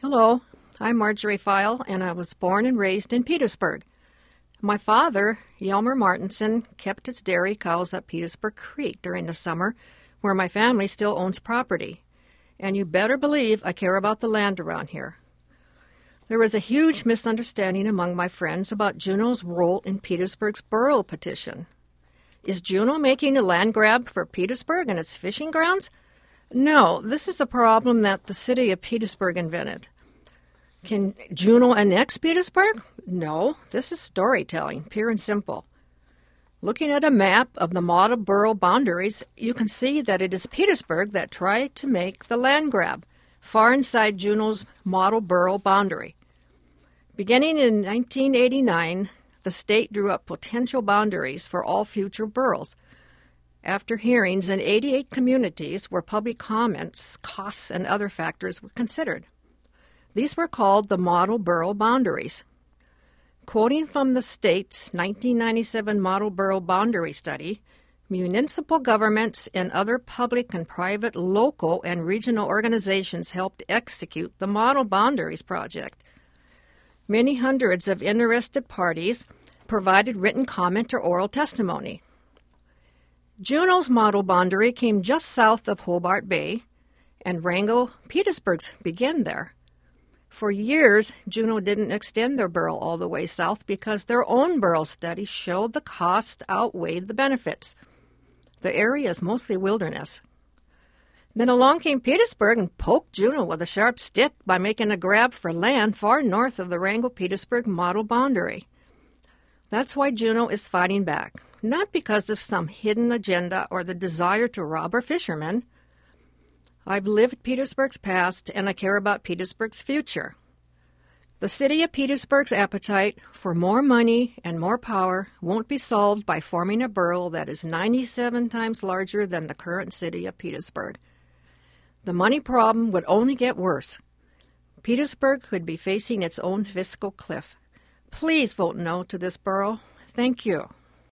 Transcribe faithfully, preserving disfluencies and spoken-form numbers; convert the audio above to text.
Hello, I'm Marjorie File, and I was born and raised in Petersburg. My father, Yelmer Martinson, kept his dairy cows up Petersburg Creek during the summer, where my family still owns property. And you better believe I care about the land around here. There was a huge misunderstanding among my friends about Juneau's role in Petersburg's borough petition. Is Juneau making a land grab for Petersburg and its fishing grounds? No, this is a problem that the city of Petersburg invented. Can Juneau annex Petersburg? No, this is storytelling, pure and simple. Looking at a map of the model borough boundaries, you can see that it is Petersburg that tried to make the land grab, far inside Juneau's model borough boundary. Beginning in nineteen eighty-nine, the state drew up potential boundaries for all future boroughs. After hearings in eighty-eight communities where public comments, costs, and other factors were considered. These were called the model borough boundaries. Quoting from the state's nineteen ninety-seven Model Borough Boundary Study, municipal governments and other public and private local and regional organizations helped execute the Model Boundaries Project. Many hundreds of interested parties provided written comment or oral testimony. Juneau's model boundary came just south of Hobart Bay, and Wrangell, Petersburg's began there. For years, Juneau didn't extend their borough all the way south because their own borough study showed the cost outweighed the benefits. The area is mostly wilderness. Then along came Petersburg and poked Juneau with a sharp stick by making a grab for land far north of the Wrangell-Petersburg model boundary. That's why Juneau is fighting back, not because of some hidden agenda or the desire to rob our fishermen. I've lived Petersburg's past, and I care about Petersburg's future. The city of Petersburg's appetite for more money and more power won't be solved by forming a borough that is ninety-seven times larger than the current city of Petersburg. The money problem would only get worse. Petersburg could be facing its own fiscal cliff. Please vote no to this borough. Thank you.